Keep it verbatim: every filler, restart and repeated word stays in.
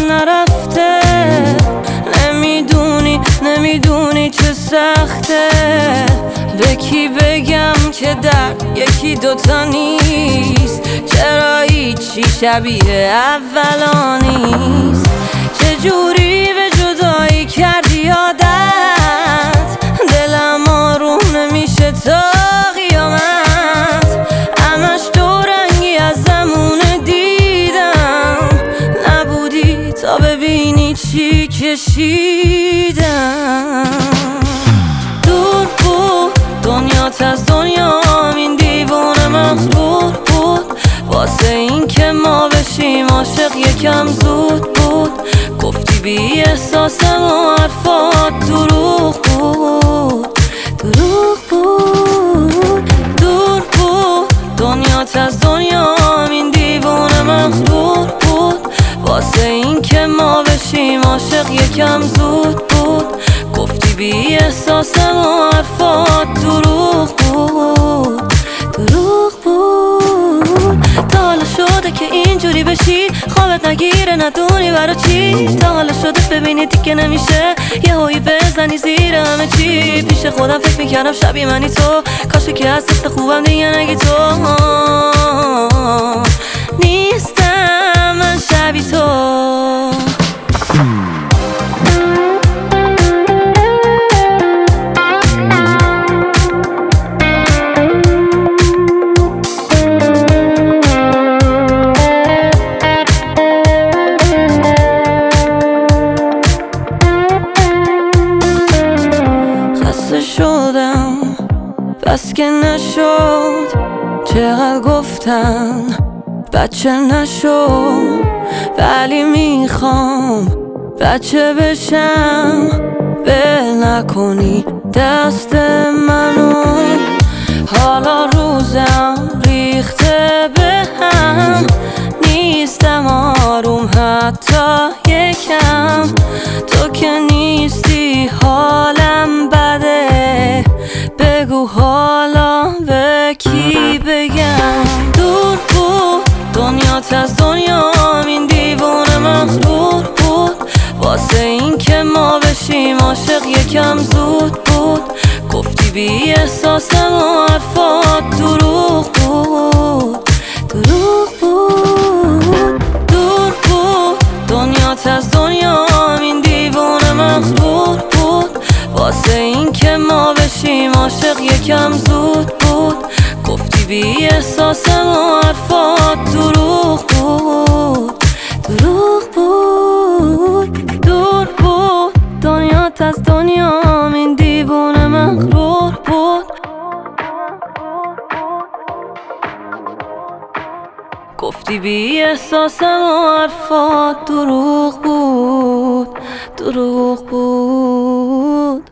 نرفته. نمیدونی نمیدونی چه سخته به کی بگم که در یکی دوتا نیست. چرا هیچی شبیه اولا نیست؟ چجوری به جدایی کردی عادت؟ دلم آروم نمیشه تا قیامت. همش دورنگی از زمونه دیدم، نبودی تا ببینی چی کشیدم. دور بود دنیات از دنیام، این دیوونه مغرور بود واسه این که ما بشیم عاشق یکم زود بود. گفتی بی احساسم و حرفات دروغ بود، دروغ بود. دور بود دنیات از دنیام، این دیوونه مغرور بود واسه این که ما بشیم عاشق یکم زود بود. گفتی بی احساسم و حرفات دروغ بود، دروغ بود. تا حالا شده که اینجوری بشی خوابت نگیره ندونی برا چی؟ تا حالا شده ببینی دیگه نمیشه یه هایی بزنی زیر همه چی؟ پیش خودم فکر میکردم شبیه منی تو، کاشه که از دست خوبم دیگه نگی تو. نیستم من شبیه تو. شدم بس که نشد، چقدر گفتن بچه نشد، ولی میخوام بچه بشم. بل نکنی دست منو، حالا روزم ریخته به هم. نیستم آروم حتی یکم، تو که نیستی حالم بده. بگو حالا به کی بگم؟ دور بود دنیات از دنیام، این دیوونه مغرور بود واسه این که ما بشیم عاشق یکم زود بود. گفتی بی احساسم و حرفات دروغ بود، دروغ بود. دور بود دنیات از دنیام، این دیوونه مغرور بود واسه این که ما بشیم عاشق یکم زود بود. گفتی بی احساسم و حرفات دروغ بود، دروغ بود. دور بود دنیات از دنیام، این دیوونه مغرور بود. گفتی بی احساسم و حرفات دروغ بود، دروغ بود.